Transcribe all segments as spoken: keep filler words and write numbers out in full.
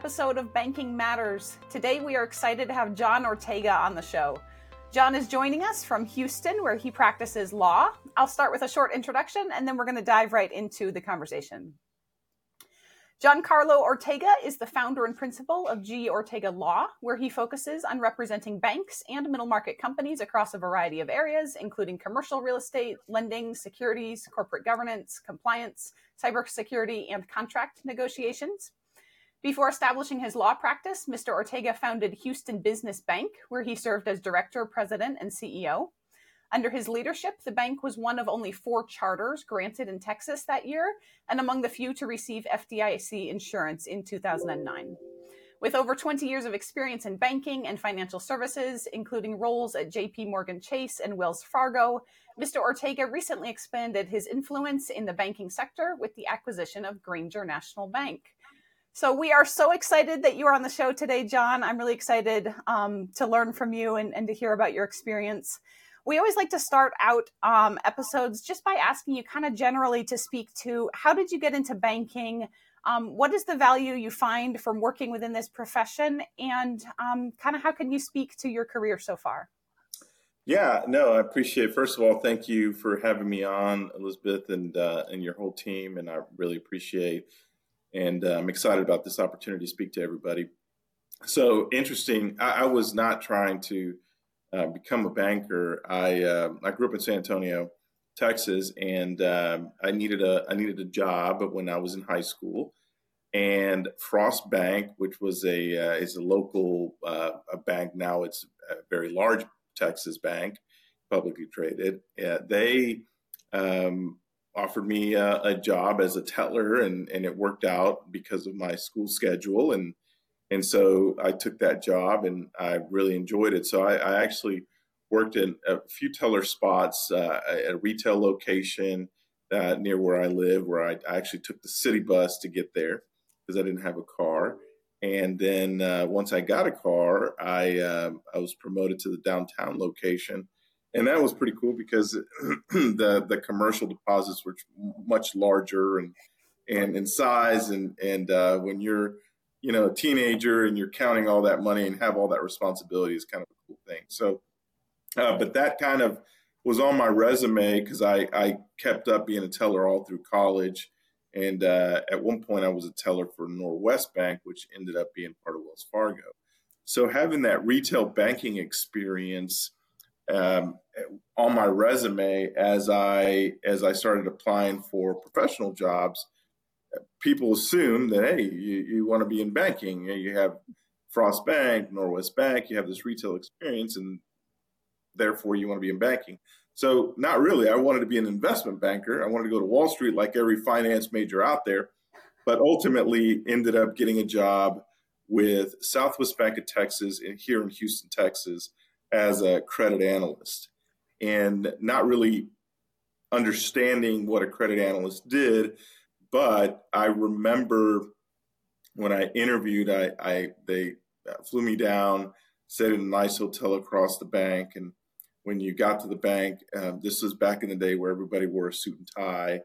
episode of Banking Matters. Today we are excited to have John Ortega on the show. John is joining us from Houston, where he practices law. I'll start with a short introduction, and then we're going to dive right into the conversation. Giancarlo Ortega is the founder and principal of G. Ortega Law, where he focuses on representing banks and middle market companies across a variety of areas, including commercial real estate, lending, securities, corporate governance, compliance, cybersecurity, and contract negotiations. Before establishing his law practice, Mister Ortega founded Houston Business Bank, where he served as director, president, and C E O. Under his leadership, the bank was one of only four charters granted in Texas that year, and among the few to receive F D I C insurance in two thousand nine. With over twenty years of experience in banking and financial services, including roles at J P Morgan Chase and Wells Fargo, Mister Ortega recently expanded his influence in the banking sector with the acquisition of Granger National Bank. So we are so excited that you are on the show today, John. I'm really excited um, to learn from you and, and to hear about your experience. We always like to start out um, episodes just by asking you kind of generally to speak to how did you get into banking? Um, what is the value you find from working within this profession? And um, kind of how can you speak to your career so far? Yeah, no, I appreciate it. First of all, thank you for having me on, Elizabeth, and uh, and your whole team. And I really appreciate and uh, I'm excited about this opportunity to speak to everybody. So interesting. I, I was not trying to Uh, become a banker. I uh, I grew up in San Antonio, Texas, and um, I needed a I needed a job when I was in high school. And Frost Bank, which was a uh, is a local uh, a bank now, it's a very large Texas bank, publicly traded. Uh, they um, offered me a, a job as a teller, and and it worked out because of my school schedule and. And so I took that job and I really enjoyed it. So I, I actually worked in a few teller spots uh, at a retail location uh, near where I live, where I, I actually took the city bus to get there because I didn't have a car. And then uh, once I got a car, I uh, I was promoted to the downtown location. And that was pretty cool because the the commercial deposits were much larger and and in size. And, and uh, when you're you know, a teenager and you're counting all that money and have all that responsibility is kind of a cool thing. So, uh, but that kind of was on my resume because I, I kept up being a teller all through college. And uh, at one point I was a teller for Norwest Bank, which ended up being part of Wells Fargo. So having that retail banking experience um, on my resume as I, as I started applying for professional jobs, people assume that, hey, you, you want to be in banking. You have Frost Bank, Norwest Bank, you have this retail experience, and therefore you want to be in banking. So not really. I wanted to be an investment banker. I wanted to go to Wall Street like every finance major out there, but ultimately ended up getting a job with Southwest Bank of Texas in, here in Houston, Texas, as a credit analyst. And not really understanding what a credit analyst did, but I remember when I interviewed, I, I they flew me down, stayed in a nice hotel across the bank. And when you got to the bank, um, this was back in the day where everybody wore a suit and tie.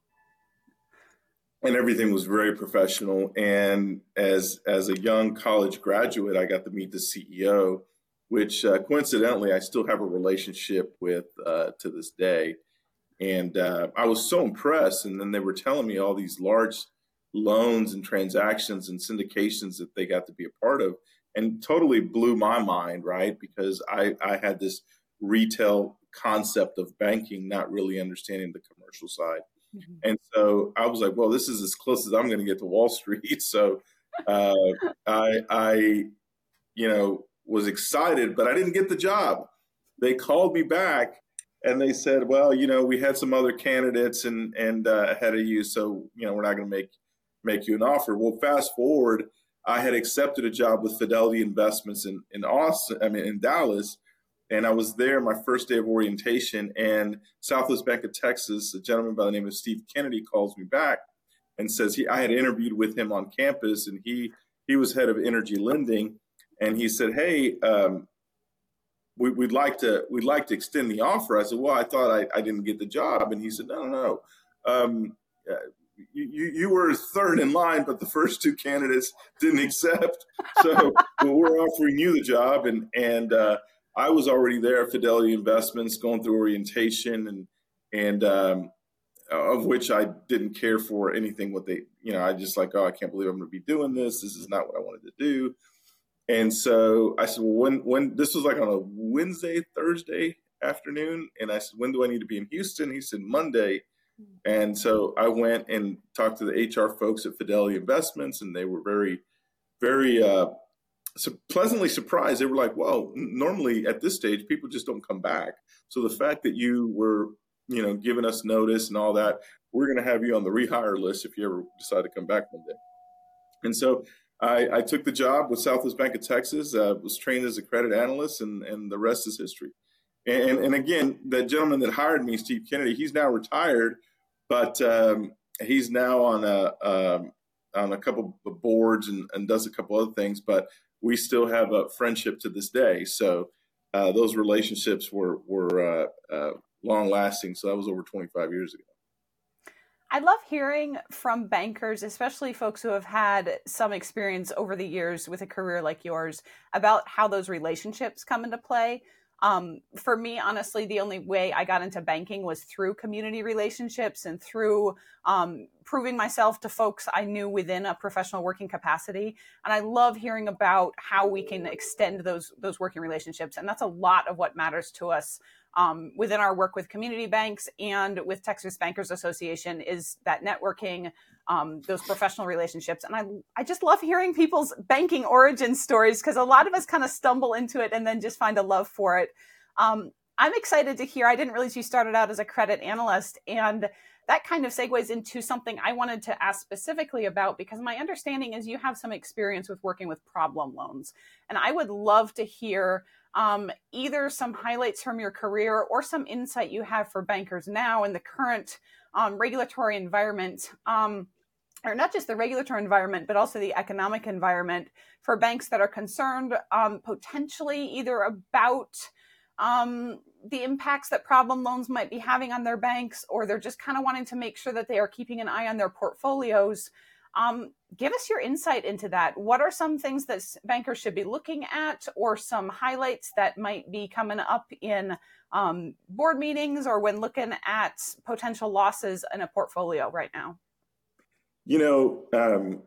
And everything was very professional. And as as a young college graduate, I got to meet the C E O, which uh, coincidentally, I still have a relationship with uh, to this day. And uh, I was so impressed. And then they were telling me all these large loans and transactions and syndications that they got to be a part of, and totally blew my mind, right? Because I, I had this retail concept of banking, not really understanding the commercial side. Mm-hmm. And so I was like, well, this is as close as I'm going to get to Wall Street. So uh, I, I, you know, was excited, but I didn't get the job. They called me back. And they said, well, you know, we had some other candidates and and uh, ahead of you, so you know we're not going to make make you an offer. Well, fast forward, I had accepted a job with Fidelity Investments in in Austin, I mean in Dallas, and I was there my first day of orientation. And Southwest Bank of Texas, a gentleman by the name of Steve Kennedy, calls me back and says he I had interviewed with him on campus, and he he was head of energy lending, and he said, hey. Um, We, we'd like to we'd like to extend the offer. I said, well, I thought I, I didn't get the job. And he said, no, no, no. Um, you, you, you were third in line, but the first two candidates didn't accept. So well, we're offering you the job. And, and uh, I was already there at Fidelity Investments going through orientation and, and um, of which I didn't care for anything what they, you know, I just like, oh, I can't believe I'm going to be doing this. This is not what I wanted to do. And so I said, well, when, when this was like on a Wednesday, Thursday afternoon. And I said, when do I need to be in Houston? He said, Monday. And so I went and talked to the H R folks at Fidelity Investments, and they were very, very uh, su- pleasantly surprised. They were like, well, normally at this stage, people just don't come back. So the fact that you were, you know, giving us notice and all that, we're going to have you on the rehire list if you ever decide to come back one day. And so I, I took the job with Southwest Bank of Texas, uh, was trained as a credit analyst, and, and the rest is history. And, and again, the gentleman that hired me, Steve Kennedy, he's now retired, but um, he's now on a um, on a couple of boards and, and does a couple other things. But we still have a friendship to this day. So uh, those relationships were were uh, uh, long lasting. So that was over twenty-five years ago. I love hearing from bankers, especially folks who have had some experience over the years with a career like yours, about how those relationships come into play. Um, for me, honestly, the only way I got into banking was through community relationships and through um, proving myself to folks I knew within a professional working capacity. And I love hearing about how we can extend those those working relationships. And that's a lot of what matters to us um, within our work with community banks and with Texas Bankers Association, is that networking, um, those professional relationships. And I, I just love hearing people's banking origin stories, because a lot of us kind of stumble into it and then just find a love for it. Um, I'm excited to hear, I didn't realize you started out as a credit analyst, and that kind of segues into something I wanted to ask specifically about, because my understanding is you have some experience with working with problem loans. And I would love to hear um, either some highlights from your career or some insight you have for bankers now in the current um, regulatory environment, um, or not just the regulatory environment, but also the economic environment for banks that are concerned um, potentially either about um, the impacts that problem loans might be having on their banks, or they're just kind of wanting to make sure that they are keeping an eye on their portfolios. Um, give us your insight into that. What are some things that bankers should be looking at, or some highlights that might be coming up in um, board meetings or when looking at potential losses in a portfolio right now? You know, um,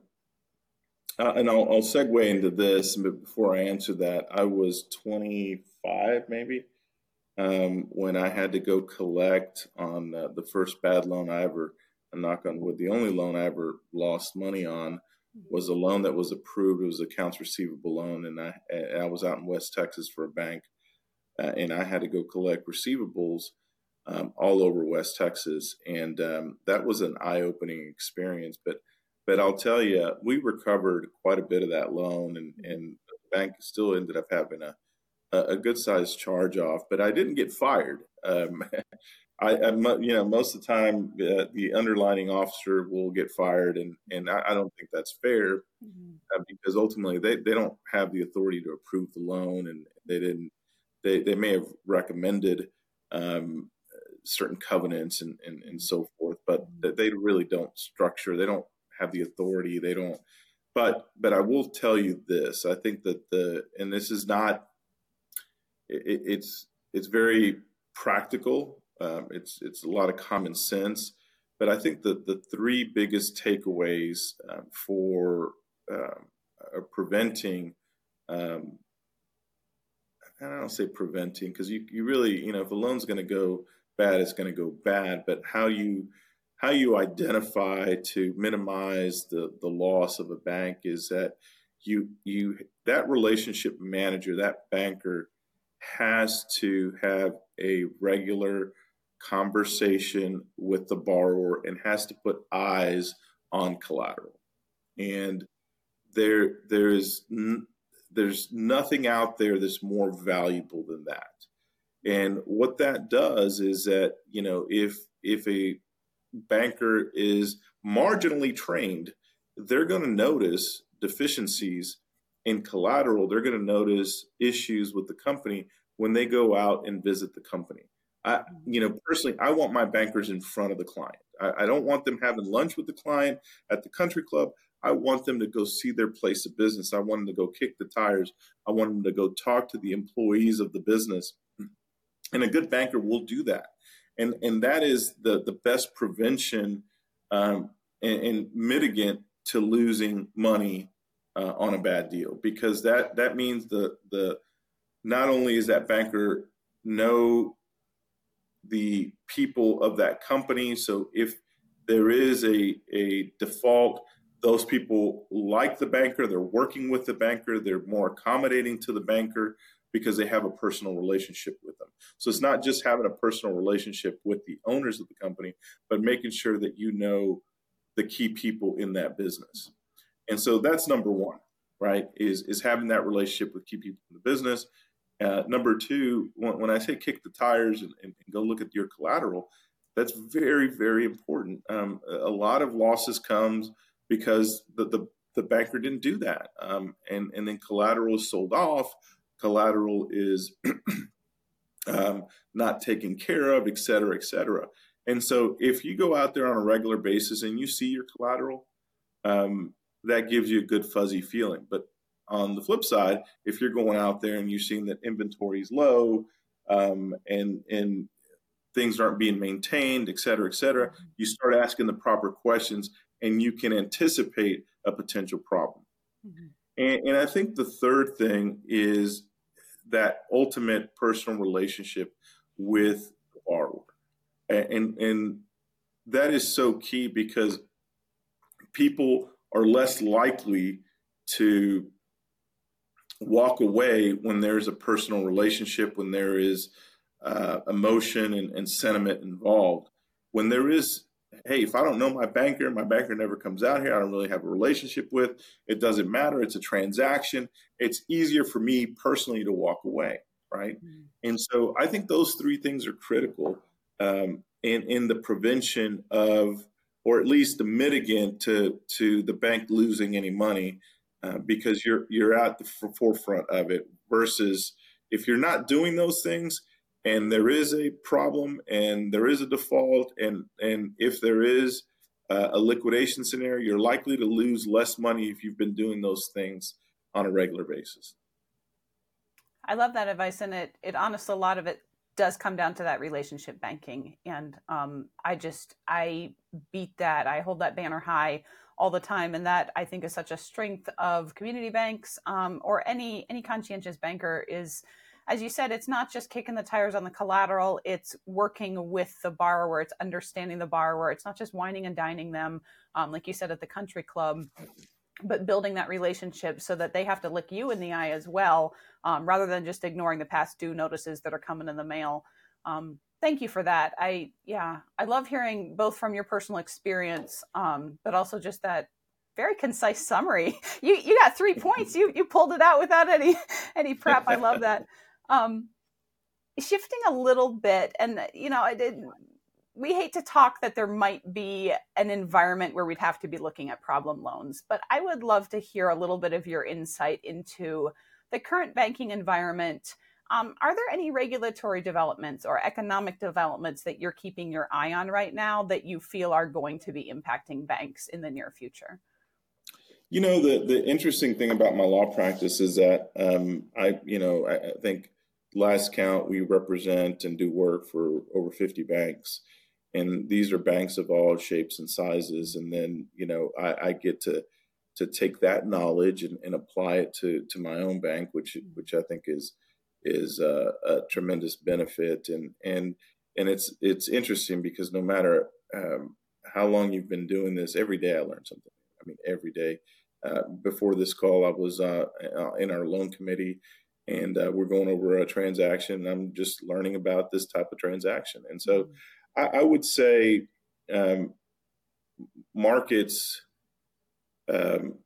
uh, and I'll, I'll segue into this, but before I answer that, I was twenty-five maybe um, when I had to go collect on uh, the first bad loan I ever, a knock on wood, the only loan I ever lost money on was a loan that was approved. It was an accounts receivable loan, and I, and I was out in West Texas for a bank, uh, and I had to go collect receivables um, all over West Texas, and um, that was an eye-opening experience. But but I'll tell you, we recovered quite a bit of that loan, and, and the bank still ended up having a a good-sized charge-off. But I didn't get fired. Um, I, I, you know, most of the time uh, the underlining officer will get fired, and and I, I don't think that's fair, mm-hmm. uh, because ultimately they, they don't have the authority to approve the loan, and they didn't. They they may have recommended um, certain covenants and, and and so forth, but they really don't structure. They don't have the authority. They don't. But but I will tell you this. I think that the and this is not. It, it's it's very practical. Um, it's it's a lot of common sense, but I think that the three biggest takeaways uh, for um, uh, preventing, um, I don't say preventing, because you, you really, you know, if a loan's going to go bad, it's going to go bad, but how you how you identify to minimize the, the loss of a bank is that you you that relationship manager, that banker, has to have a regular conversation with the borrower and has to put eyes on collateral. And there, there's, there's nothing out there that's more valuable than that. And what that does is that, you know, if, if a banker is marginally trained, they're going to notice deficiencies in collateral. They're going to notice issues with the company when they go out and visit the company. I, you know, personally, I want my bankers in front of the client. I, I don't want them having lunch with the client at the country club. I want them to go see their place of business. I want them to go kick the tires. I want them to go talk to the employees of the business. And a good banker will do that. And, and that is the, the best prevention um, and, and mitigant to losing money uh, on a bad deal, because that, that means the, the not only is that banker know the people of that company. So if there is a, a default, those people like the banker, they're working with the banker, they're more accommodating to the banker because they have a personal relationship with them. So it's not just having a personal relationship with the owners of the company, but making sure that you know the key people in that business. And so that's number one, right, is, is having that relationship with key people in the business. Uh, number two, when, when I say kick the tires and, and, and go look at your collateral, that's very, very important. Um, a lot of losses comes because the, the, the banker didn't do that. Um, and, and then collateral is sold off, collateral is um, not taken care of, et cetera, et cetera. And so if you go out there on a regular basis and you see your collateral, um, that gives you a good fuzzy feeling. But on the flip side, if you're going out there and you're seeing that inventory is low um, and, and things aren't being maintained, et cetera, et cetera, you start asking the proper questions and you can anticipate a potential problem. Mm-hmm. And, and I think the third thing is that ultimate personal relationship with the borrower. And, and that is so key because people are less likely to walk away when there's a personal relationship, when there is uh, emotion and, and sentiment involved. When there is, hey, if I don't know my banker, my banker never comes out here, I don't really have a relationship with, it doesn't matter, it's a transaction, it's easier for me personally to walk away, right? Mm-hmm. And so I think those three things are critical um, in, in the prevention of, or at least the mitigant to, to the bank losing any money. Uh, because you're you're at the f- forefront of it versus if you're not doing those things and there is a problem and there is a default and and if there is uh, a liquidation scenario, you're likely to lose less money if you've been doing those things on a regular basis. I love that advice, and it it honestly a lot of it does come down to that relationship banking, and um, I just I beat that I hold that banner high all the time. And that I think is such a strength of community banks um, or any any conscientious banker is, as you said, it's not just kicking the tires on the collateral, it's working with the borrower, it's understanding the borrower, it's not just whining and dining them, um, like you said at the country club, but building that relationship so that they have to look you in the eye as well, um, rather than just ignoring the past due notices that are coming in the mail. Um, Thank you for that. I, yeah, I love hearing both from your personal experience, um, but also just that very concise summary. You, you got three points. You, you pulled it out without any, any prep. I love that. Um, shifting a little bit, and you know, I did, we hate to talk that there might be an environment where we'd have to be looking at problem loans, but I would love to hear a little bit of your insight into the current banking environment. Um, are there any regulatory developments or economic developments that you're keeping your eye on right now that you feel are going to be impacting banks in the near future? You know, the, the interesting thing about my law practice is that um, I, you know, I, I think last count we represent and do work for over fifty banks. And these are banks of all shapes and sizes. And then, you know, I, I get to to take that knowledge and, and apply it to, to my own bank, which which I think is is a, a tremendous benefit. And, and, and it's, it's interesting because no matter um, how long you've been doing this, every day I learn something. I mean, every day. Uh, before this call, I was uh, in our loan committee and uh, we're going over a transaction. I'm just learning about this type of transaction. And so I, I would say um, markets um,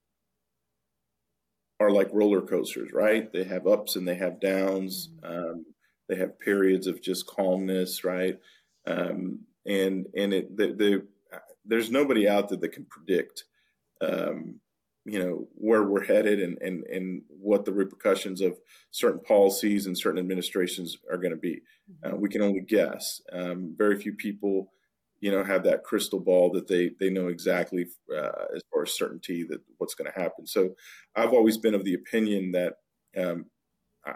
are like roller coasters, right? They have ups and they have downs. Um, they have periods of just calmness, right? Um, and and it, the, the, there's nobody out there that can predict, um, you know, where we're headed and, and, and what the repercussions of certain policies and certain administrations are going to be. Uh, we can only guess. Um, very few people you know, have that crystal ball that they they know exactly uh, as far as certainty that what's going to happen. So I've always been of the opinion that um, I,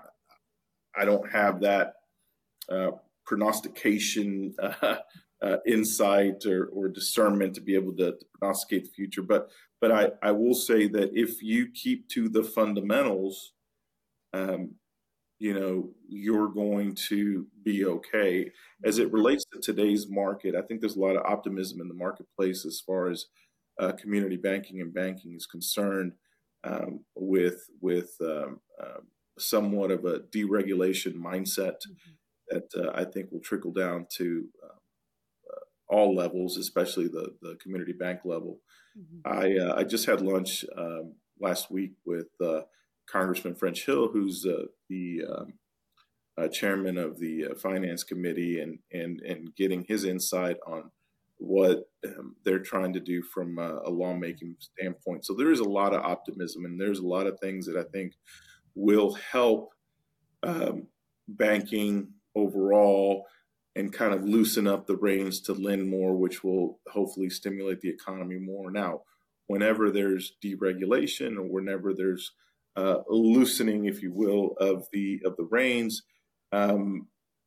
I don't have that uh, prognostication uh, uh, insight or, or discernment to be able to, to prognosticate the future. But but I, I will say that if you keep to the fundamentals, um, you know, you're going to be okay. As it relates to today's market, I think there's a lot of optimism in the marketplace as far as uh, community banking and banking is concerned, um, with with um, uh, somewhat of a deregulation mindset that uh, I think will trickle down to uh, all levels, especially the the community bank level. Mm-hmm. I uh, I just had lunch um, last week with uh, Congressman French Hill, who's uh, the um, uh, chairman of the uh, Finance Committee, and and and getting his insight on what um, they're trying to do from uh, a lawmaking standpoint. So there is a lot of optimism, and there's a lot of things that I think will help um, banking overall and kind of loosen up the reins to lend more, which will hopefully stimulate the economy more. Now, whenever there's deregulation or whenever there's uh, loosening, if you will, of the of the reins, um,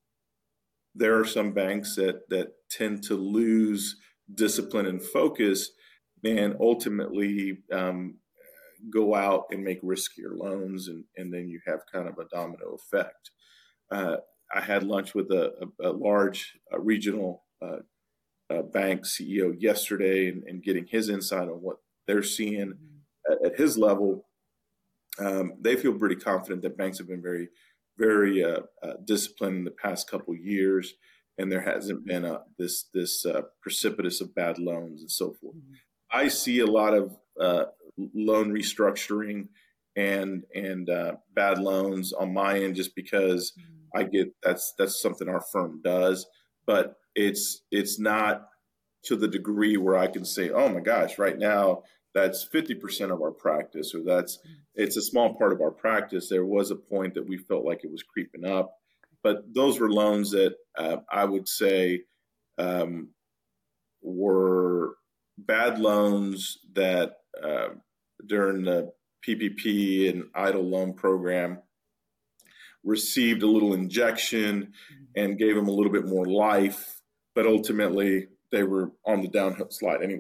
there are some banks that that tend to lose discipline and focus, and ultimately um, go out and make riskier loans, and, and then you have kind of a domino effect. Uh, I had lunch with a, a, a large uh, regional uh, uh, bank C E O yesterday, and, and getting his insight on what they're seeing at, at his level. Um, they feel pretty confident that banks have been very, very uh, uh, disciplined in the past couple of years, and there hasn't been a, this this uh, precipitous of bad loans and so forth. Mm-hmm. I see a lot of uh, loan restructuring and and uh, bad loans on my end, just because I get that's that's something our firm does, but it's it's not to the degree where I can say, oh my gosh, right now that's fifty percent of our practice, or that's it's a small part of our practice. There was a point that we felt like it was creeping up, but those were loans that uh, I would say um, were bad loans that uh, during the P P P and EIDL loan program received a little injection and gave them a little bit more life, but ultimately they were on the downhill slide anyway.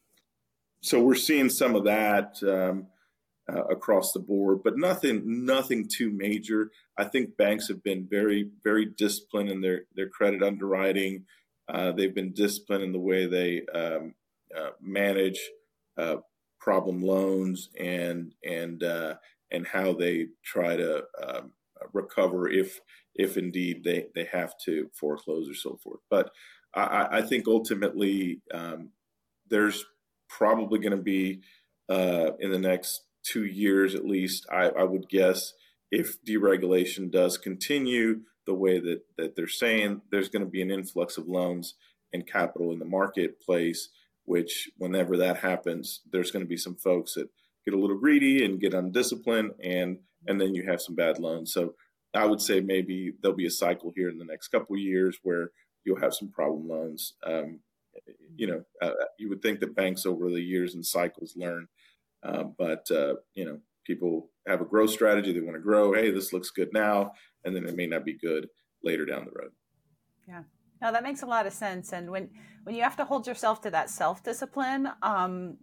So we're seeing some of that um, uh, across the board, but nothing, nothing too major. I think banks have been very, very disciplined in their their credit underwriting. Uh, they've been disciplined in the way they um, uh, manage uh, problem loans, and and uh, and how they try to um, recover if if indeed they, they have to foreclose or so forth. But I, I think ultimately um, there's probably going to be uh, in the next two years at least, I, I would guess, if deregulation does continue the way that, that they're saying, there's going to be an influx of loans and capital in the marketplace, which whenever that happens, there's going to be some folks that get a little greedy and get undisciplined, and and then you have some bad loans. So I would say maybe there'll be a cycle here in the next couple of years where you'll have some problem loans. Um, you know, uh, you would think that banks over the years and cycles learn, uh, but, uh, you know, people have a growth strategy. They want to grow. Hey, this looks good now, and then it may not be good later down the road. Yeah. No, that makes a lot of sense. And when, when you have to hold yourself to that self-discipline, um,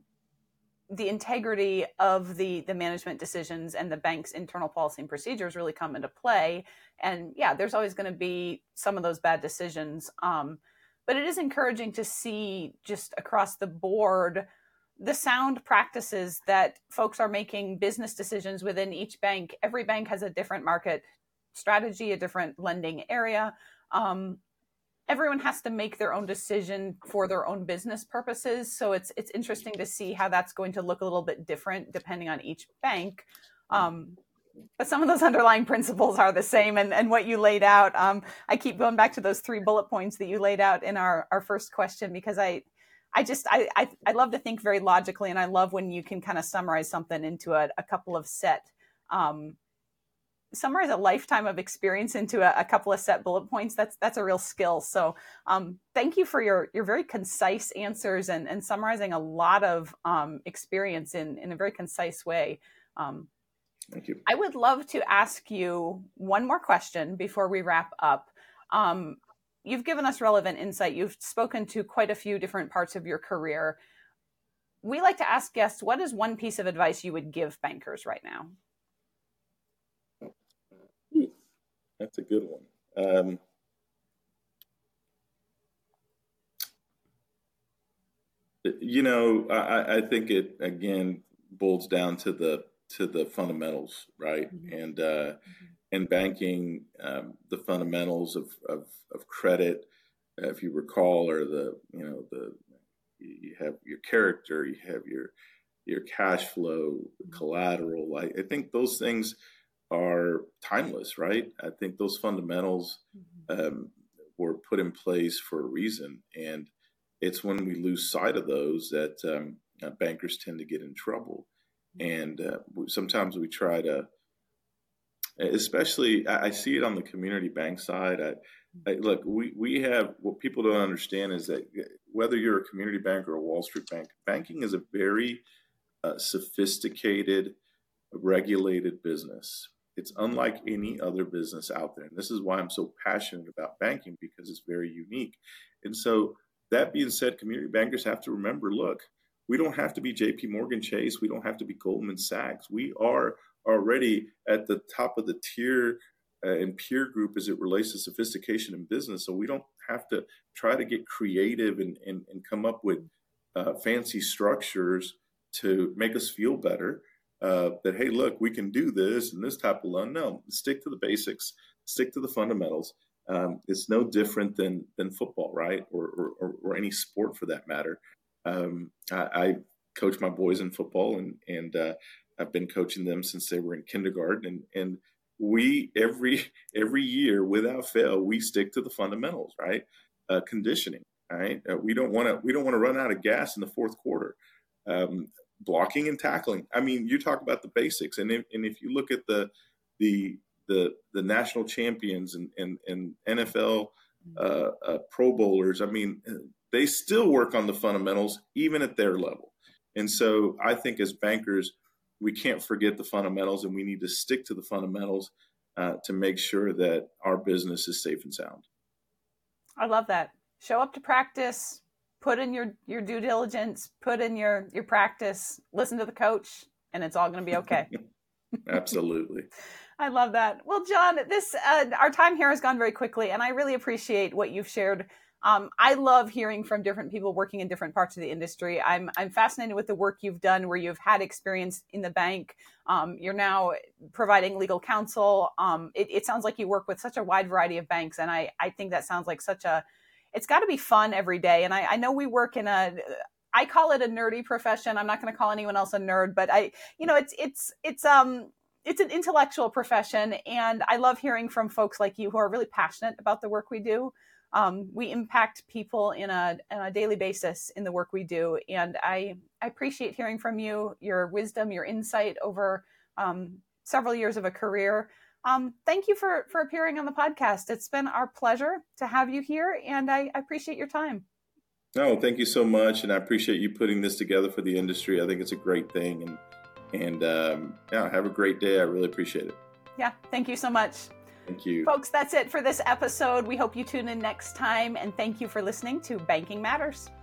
the integrity of the, the management decisions and the bank's internal policy and procedures really come into play. And yeah, there's always going to be some of those bad decisions. Um, but it is encouraging to see just across the board the sound practices that folks are making business decisions within each bank. Every bank has a different market strategy, a different lending area. Um, everyone has to make their own decision for their own business purposes. So it's it's interesting to see how that's going to look a little bit different depending on each bank. Um, but some of those underlying principles are the same. And, and what you laid out, um, I keep going back to those three bullet points that you laid out in our, our first question, because I I just, I, I, I love to think very logically, and I love when you can kind of summarize something into a, a couple of set um, summarize a lifetime of experience into a, a couple of set bullet points, that's that's a real skill. So um, thank you for your your very concise answers and, and summarizing a lot of um, experience in, in a very concise way. Um, thank you. I would love to ask you one more question before we wrap up. Um, you've given us relevant insight. You've spoken to quite a few different parts of your career. We like to ask guests, what is one piece of advice you would give bankers right now? That's a good one. Um, you know, I, I think it again boils down to the to the fundamentals, right? Mm-hmm. And uh, mm-hmm. in banking, um, the fundamentals of of, of credit, uh, if you recall, are the you know the you have your character, you have your your cash flow, collateral. I, I think those things are timeless, right? I think those fundamentals um, were put in place for a reason, and it's when we lose sight of those that um, uh, bankers tend to get in trouble. And uh, sometimes we try to, especially I, I see it on the community bank side. I, I, look, we we have what people don't understand is that whether you're a community bank or a Wall Street bank, banking is a very uh, sophisticated, regulated business. It's unlike any other business out there. And this is why I'm so passionate about banking, because it's very unique. And so that being said, community bankers have to remember, look, we don't have to be J P Morgan Chase. We don't have to be Goldman Sachs. We are already at the top of the tier uh, and peer group as it relates to sophistication in business. So we don't have to try to get creative and, and, and come up with uh, fancy structures to make us feel better. Uh, that, hey, look, we can do this and this type of loan. No, stick to the basics, stick to the fundamentals. Um, it's no different than than football, right? Or, or, or any sport for that matter. Um, I, I coach my boys in football, and and uh, I've been coaching them since they were in kindergarten. And and we every every year, without fail, we stick to the fundamentals, right? Uh, conditioning, right? Uh, we don't want to we don't want to run out of gas in the fourth quarter. Um, blocking and tackling. I mean, you talk about the basics, and if, and if you look at the the the the national champions and and, and N F L uh, uh, Pro Bowlers, I mean, they still work on the fundamentals even at their level. And so, I think as bankers, we can't forget the fundamentals, and we need to stick to the fundamentals uh, to make sure that our business is safe and sound. I love that. Show up to practice. Put in your, your due diligence, put in your, your practice, listen to the coach, and it's all going to be okay. Absolutely. I love that. Well, John, this uh, our time here has gone very quickly, and I really appreciate what you've shared. Um, I love hearing from different people working in different parts of the industry. I'm I'm fascinated with the work you've done where you've had experience in the bank. Um, you're now providing legal counsel. Um, it, it sounds like you work with such a wide variety of banks, and I, I think that sounds like such a it's got to be fun every day. And I, I know we work in a, I call it a nerdy profession. I'm not going to call anyone else a nerd, but I, you know, it's, it's, it's, um, it's an intellectual profession. And I love hearing from folks like you who are really passionate about the work we do. Um, we impact people in a, on a daily basis in the work we do. And I, I appreciate hearing from you, your wisdom, your insight over um, several years of a career. Um, thank you for, for appearing on the podcast. It's been our pleasure to have you here, and I, I appreciate your time. No, thank you so much, and I appreciate you putting this together for the industry. I think it's a great thing, and and um, yeah, have a great day. I really appreciate it. Yeah, thank you so much. Thank you. Folks, that's it for this episode. We hope you tune in next time, and thank you for listening to Banking Matters.